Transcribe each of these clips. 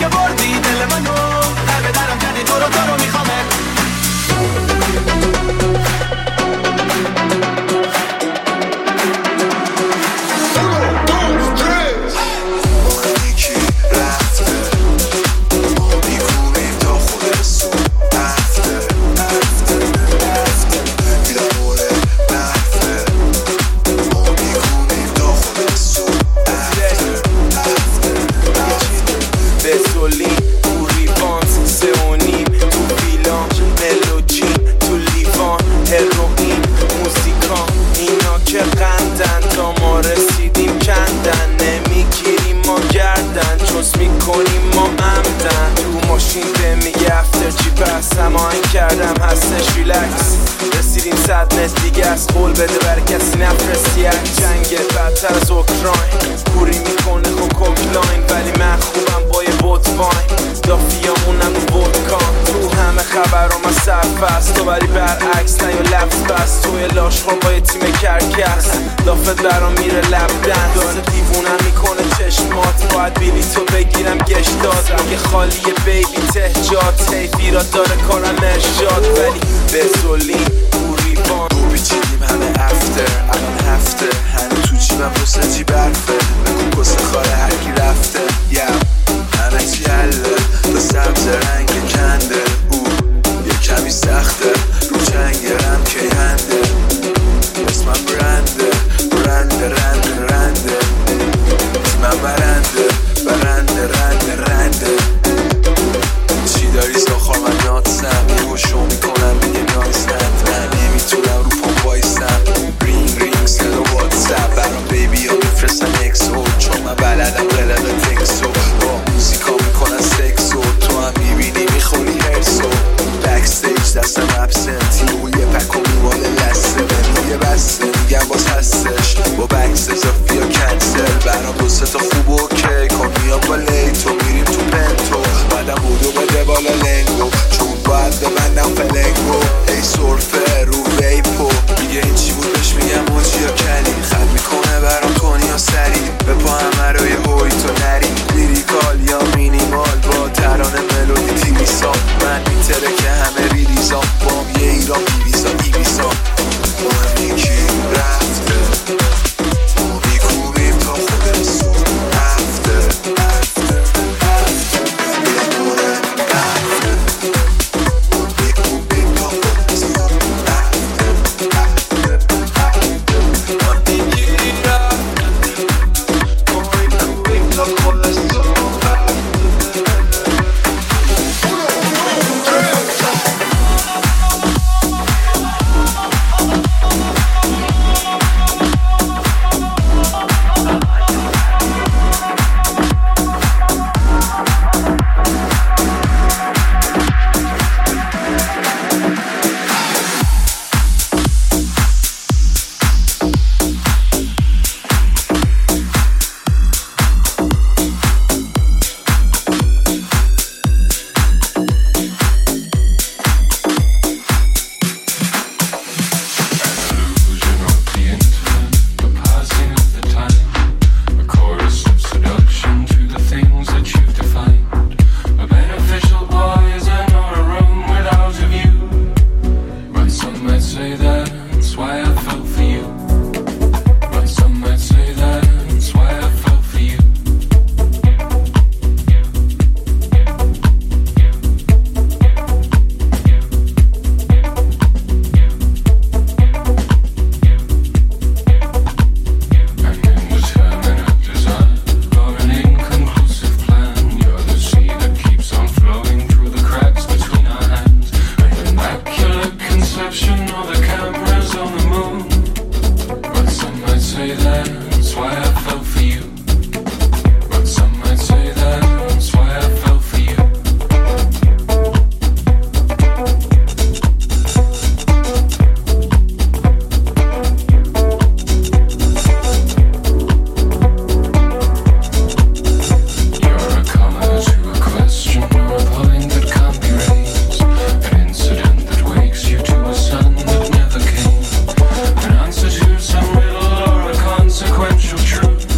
که بردی دل منو در به درم کردی تو رو میخوامه کردم هستش ریلکس رسیدیم 100 متر دیگه از قول بده بر کسی نفرستی جنگ بدتر از اوکراین کوری میکنه خب کوکلاین ولی من خوبم با یه بوت واین دافیامونم رو ودکان تو همه خبرام از سرفست تو ولی برعکس نه یا لفظ بس توی لاشخور با یه تیم کرکس دافت برام میره لبدن داره دیوونم میکنه چشمات باید بلیتو بگیرم گشت داد میگه خالیه بیبی تهجات حیفیرات داره کارم ارشاد ولی بزولین کوریبان رو بیچیدیم همه افتر الان هفته هنو تو جیبم پستی برفه بگو کسه خاره هرکی رفته همه چی حله تا سبز رنگ کنده یه کمی سخته رو جنگرم که هنده اسمم برنده تیمم برنده چی داری ساخار من ناتسم یه گوشو میکنم میگه نایستند من نمیتونم رو پام بایستم رینگ سل و واتساپ برام بیبی ها میفرستن اکسو چون من بلدم قلق تکسو با موزیکا میکنن سکسو تو هم میبینی میخوری هرسو بکستیج دستم ابسنتی و یه پک و میوال لسته منوی بسته میگم باز هستش با بکس اضافی یا کنسل برام دو سه تا خوب و اوکی کن میام با لیتو میریم تو پنتو بعدم بودو بده بالا لنگو چون باید ببندم فلنگو ای سرفه رو ویپو میگه این چی بود بهش میگم موجی یا کلی خط میکنه برام کنی یا سری به پا همه روی هوی تو نری لیریکال یا مینیمال با ترانه ملودی تیویسا من میتره که همه ریلیزام بام یه ایران بیویزا ایویزا من یکی رفته ما بیکوبیم تا خود سو رفته True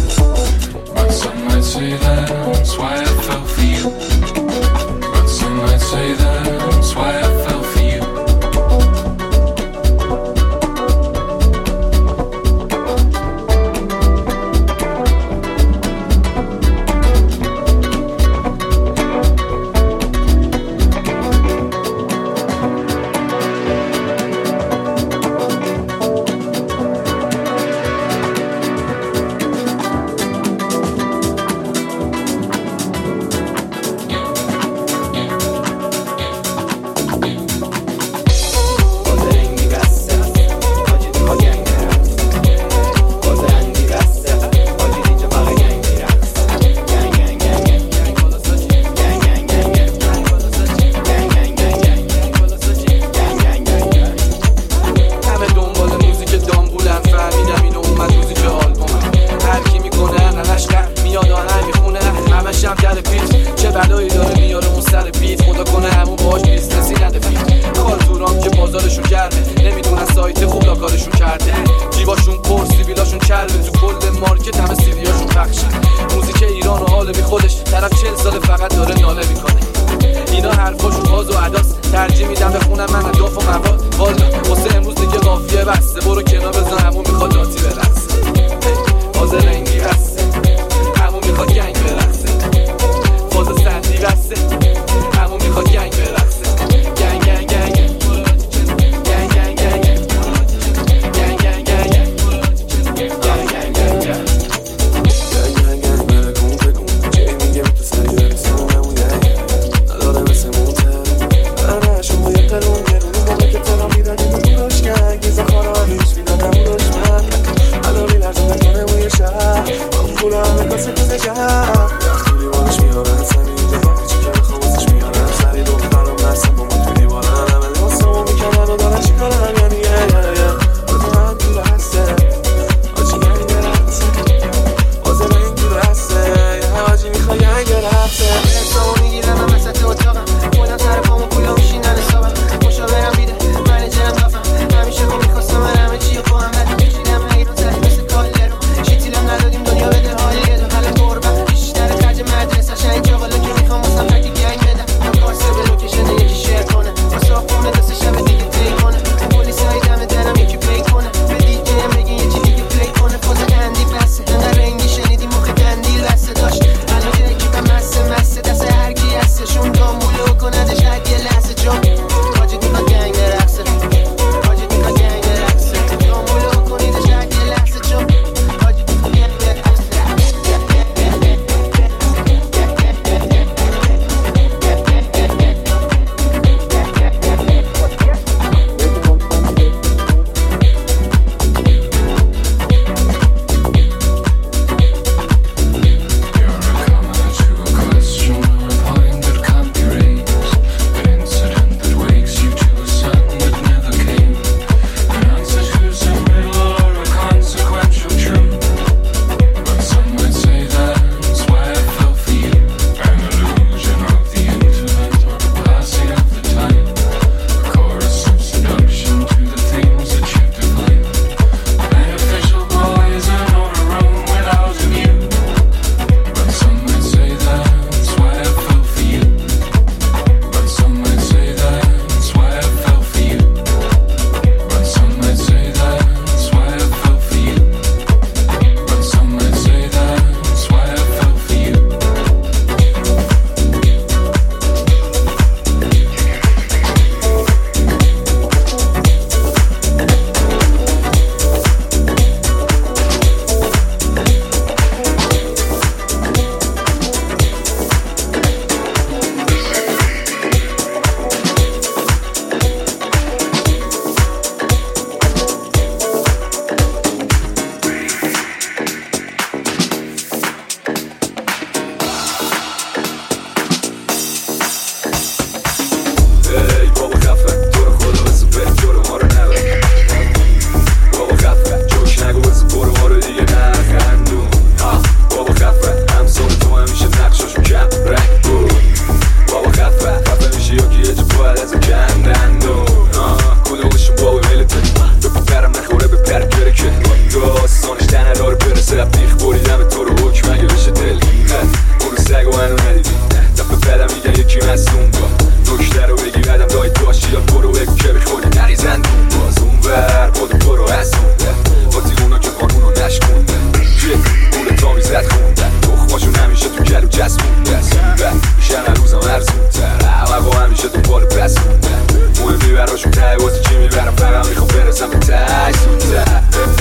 مثل بیخ بریدم تو رو حکم اگه بشه دل برو سگ و منو ندیدی دفعه بعدم میگن یکی مصدوم با نکته رو بگی بعدم دایی داشتی یا برو بگو که بخوری نریزن باز اون ور برو از اون با تیمونا که قانونو نشکوندن پول تا میزد خوندن تخماشون همیشه تو گلو جسمونده میشن هر روزم ارزونتر عوقا همیشه دنبال پس موندن مهمی براشون ته بازی چی میبرم فقط میخوام برسم به ته زودتر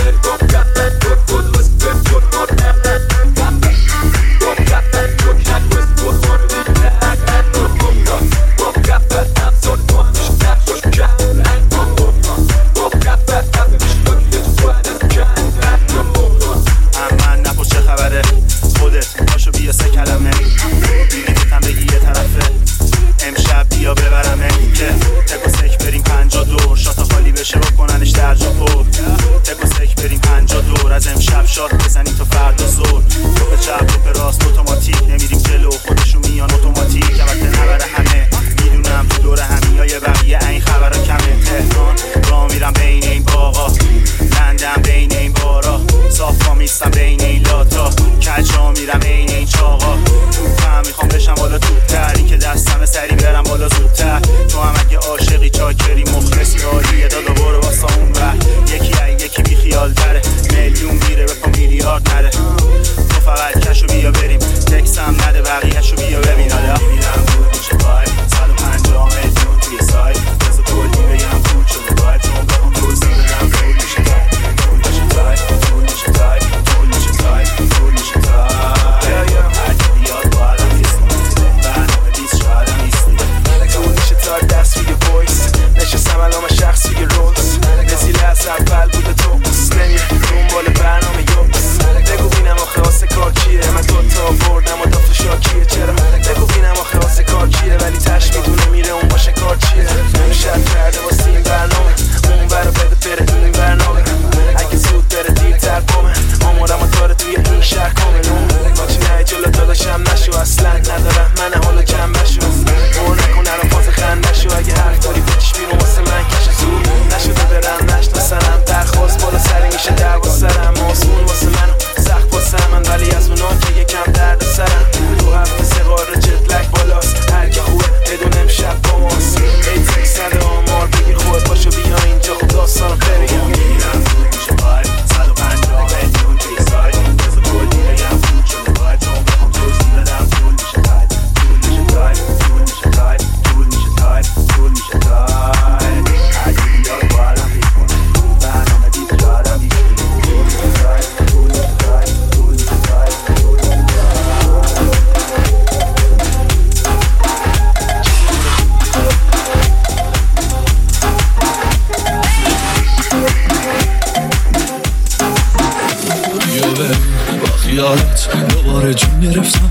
دوباره جون گرفتم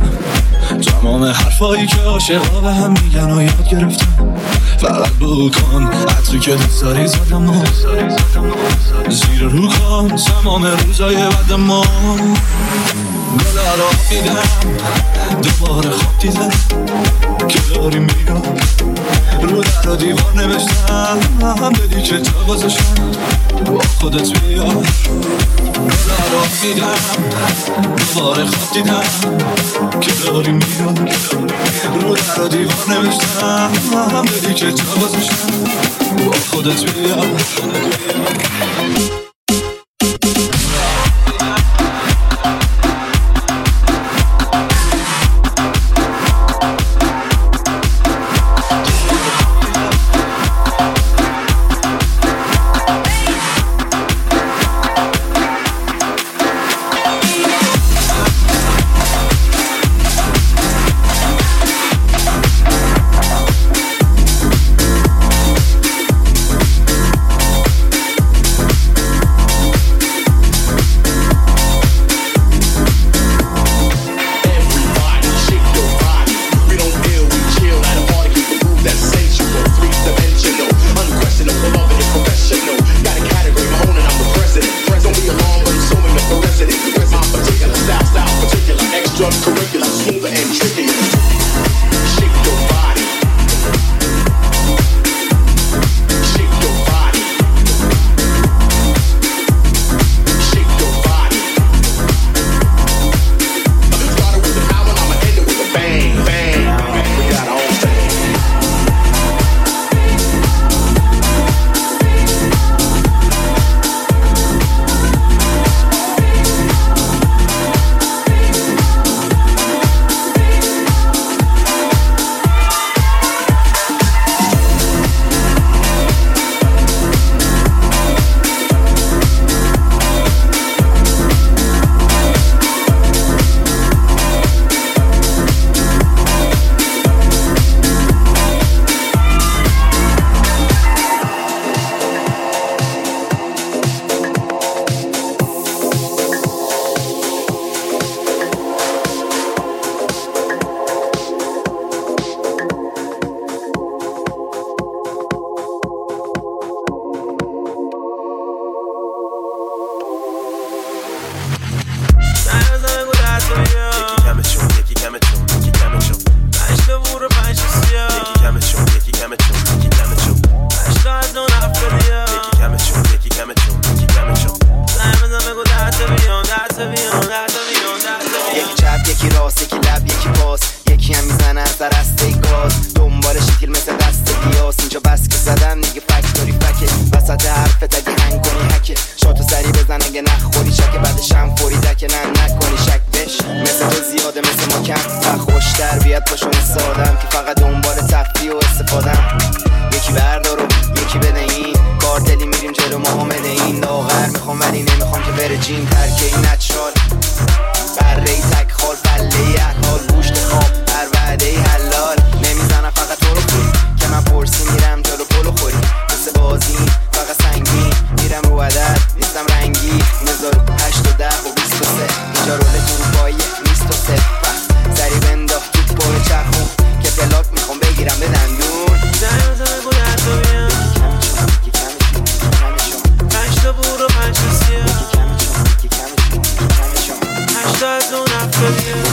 تمام حرفایی که عاشقا به هم میگن و یاد گرفتم فقط بو کن عطری که دوست داری زدم و زیر رو کن تمام روزای بعد ما گله را دیدم دوباره خواب دیدم که داری میگم رو در و دیوار نوشتم بدی که تا گذاشتم با خودت بیار گله را دیدم دوباره خواب دیدم که داری میگم رو در و دیوار نوشتم بدی که تا گذاشتم با خودت بیار یکی چپ یکی راست یکی لب یکی پاس یکی هم میزنه از در رسته گاز دنبال شکل مثل دست دیاس اینجا بس که زدن دیگه فکتوری فکه وسط حرفت اگه هنگ کنی حکه شاتو سری بزن اگه نخوری شکه بعدش هم فوری دکه نکنی شک بش مثل تو زیاده مثل ما کم و خوش تربیت باشون سادم که فقط دنبال تفریح و استفادم یکی بردارو یکی بده این کارتلی میریم جلو محمد این لاغر میخوام ولی نمیخوام که بره جین ترکه این نچرال بره ای تک خال بله ای احال گوشت خواب هر وعده ای حلال نمیزنم فقط تو رو خوری که من پرسی میرم جلو پلو خوری مثل بازی فقط سنگین میرم رو عدد نیستم رنگی نزارو 8 و 10 و 23 اینجا رول دروباییه نیست و سپه سری بنداخت تو پای چرخون که پلاک میخوام بگیرم به دندون زنی بزن بگو در تو بیام یکی کمشون 5 تا بور و 5 تا سیاه یکی کمشون 8 تا از اون هفته بیام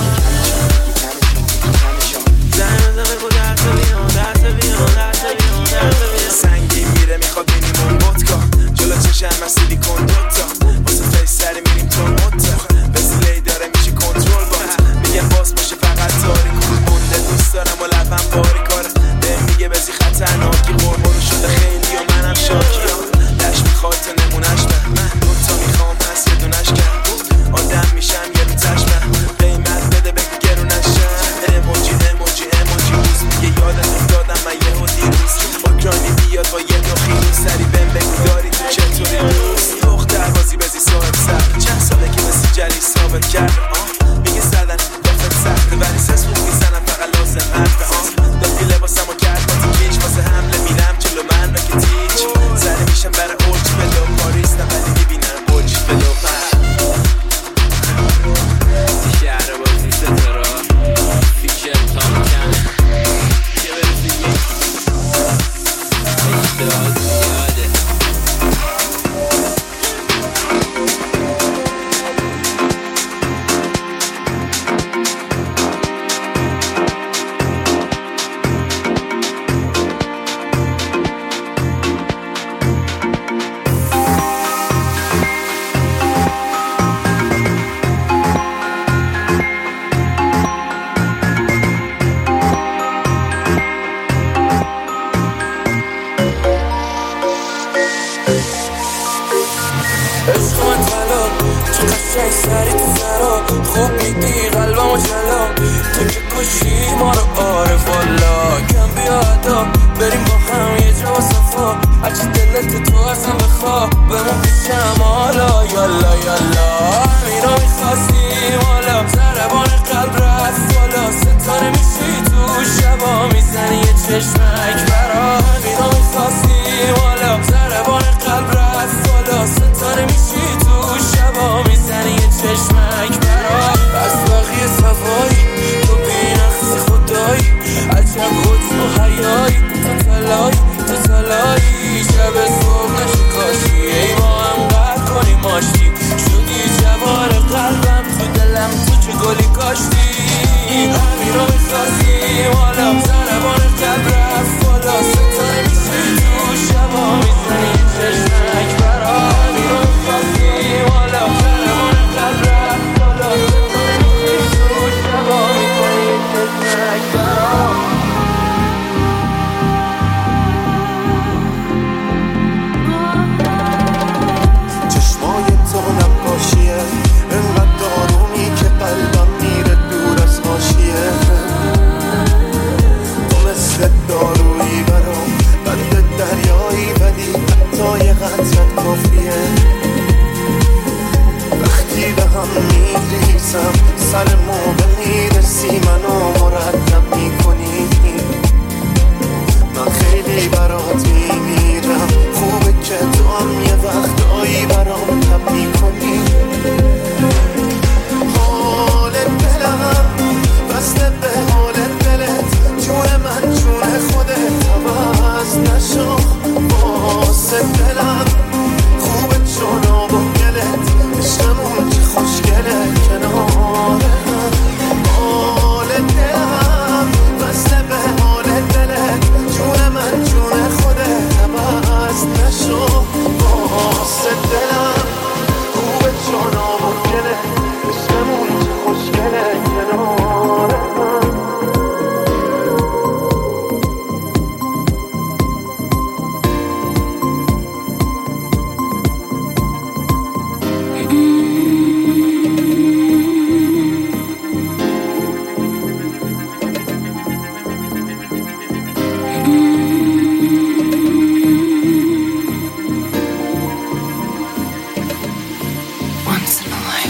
زنی بزن بگو در تو بیام در تو بیام در تو بیام در تو بیام سنگین میره میخواد مینیموم ودکا جلو چشم از سیلیکون دوتا واسه فیس سری میریم تو موتا بسلی داره میشه کنترل بات میگم باز باشه فقط تاریک مونده دوست دارم و لبم باری کاره بهم میگه بزی خطرناکی قربانو شده خیلی و منم شاکی لش میخواد تا نمونش به من دوتا میخوام هست یه دونش کن آدم میشم یه رو تشمه قیمت بده بگو گرونشم اموجی اموجی اموجی روز میگه یادت افتادم من یه و دیروز اوکراینی بیاد با یه نوخی سری بهم بگو داری تو چطوری دوست دختر بازی بزی صاحب سر چند ساله که مثل جلی ثابت کرده میگه زدن دفت سخته ولی سس بود میزنم فقط لازم حرفه دفی لباسمو کرد با تیکیش واسه حمله میرم جلو من را که تیچ زنه میشم برای اوج بلو پاریستم ولی میبینم اوج بلو شهر بازی ستارا فیکشن تام کنه که برسی یکی اشتراک زیاده عشق من طلا چه قشنگ سری تو سرا خوب میدی قلبمو جلا تو که کشی ما رو آره والا کم بیادا بریم با هم یه جا صفا هرچی دلت تو اصلا بخوا بمون پیشم حالا یالا یالا همینا میخواستیم حالا ضربان قلب رفت بالا ستاره میشی تو شبا میزنی یه چشمک برا همینا میخواستیم حالا ضربان قلب رفت بالا ستاره میشی تو شبا میزنی یه چشمک برا از باقی صفایی تو بینقصی خدایی عجب حسن و حیایی تو تلایی شب صبح نشه کاشی ای با هم قرد کنی ماشتی شدی جوار قلبم تو دلم تو چه گلی کاشتی همین رو میخواستیم حالا ضربان قلب رفت بالا ستاره میشی تو شبا میزنی یه چشمک برا همین رو میخواستیم حالا ضربان قلب رفت بالا ستاره میشی تو شبا میزنی یه چشمک برا چشمای تو نقاشیه انقدر دارومی که قلبم میره دور از حاشیه تو مثل دارویی برام بند دریایی ولی حتی یه قطرت کافیه وقتی به هم میریزم سر موقع میرسی منو مرتب میکنی من خیلی برات میمیرم خوبه که تو هم یه وقتایی برام تب میکنی حال دلم بسته به حال دلت جون من جون خودت عوض نشو واسه دلم خوبه چون آب و گلت عشقمون که خوشگله کناره حال دلم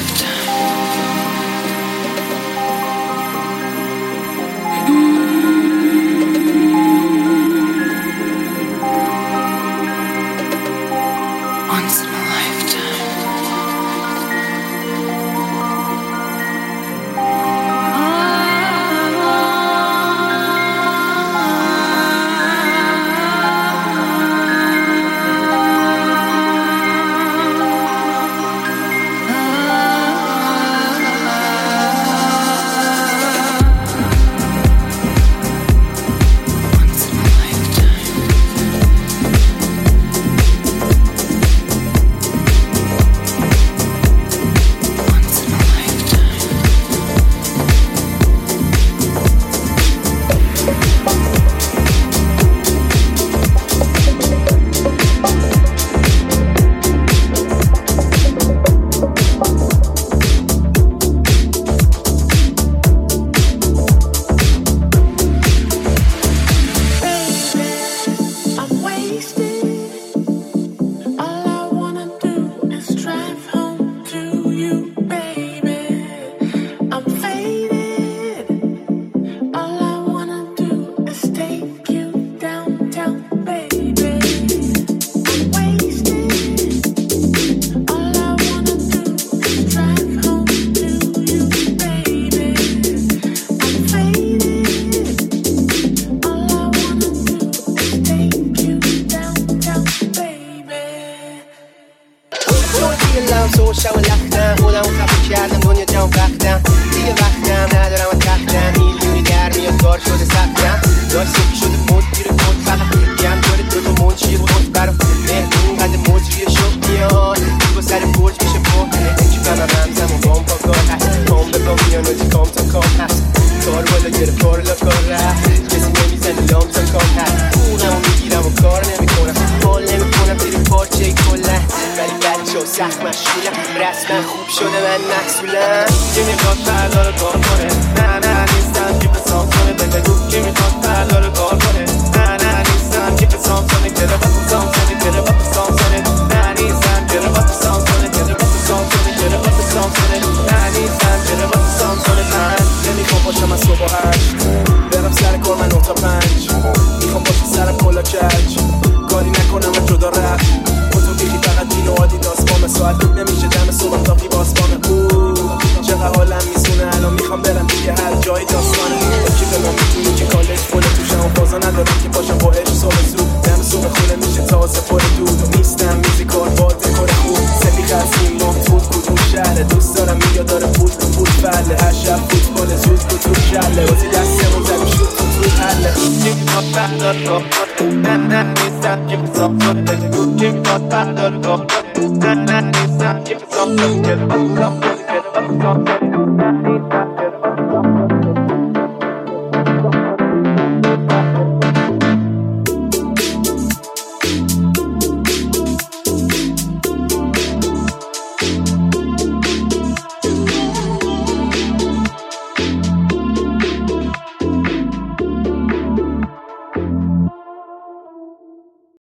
شب لختم خودم خفه کردم دنیا جام وقتم دیگه وقتم ندارم و تختم میلیونی در میاد کار شده سختم داشت سکی شده مد گیر کن فقط گم داره دوتا منشی خود برا مهمون قد مجریه شد میاد دیگه سر برج میشه پاکنه که بمم همزم و بام پا کار هست کام به کام میان و کام تا کام هست کار بالا گره کار لا کار رفت کسی نمیزنه لام تا کام هست اونمو میگیرم و کار نمیکنم حال نمیکنم زیر پارچه کله ولی بچه ها سخت مشغولم رسما خوب شده من محصولم کی میخواد فردا رو کار کنه نه نیستم که به سام کنه بگو کی میخواد فردا رو کار کنه